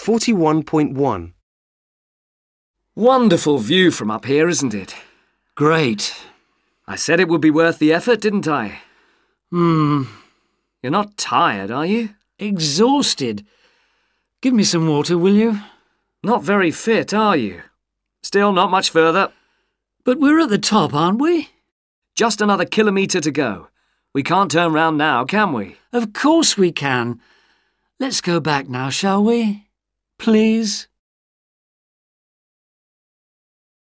41.1. Wonderful view from up here, isn't it? Great. I said it would be worth the effort, didn't I? You're not tired, are you? Exhausted. Give me some water, will you? Not very fit, are you? Still not much further. But we're at the top, aren't we? Just another kilometre to go. We can't turn round now, can we? Of course we can. Let's go back now, shall we? Please?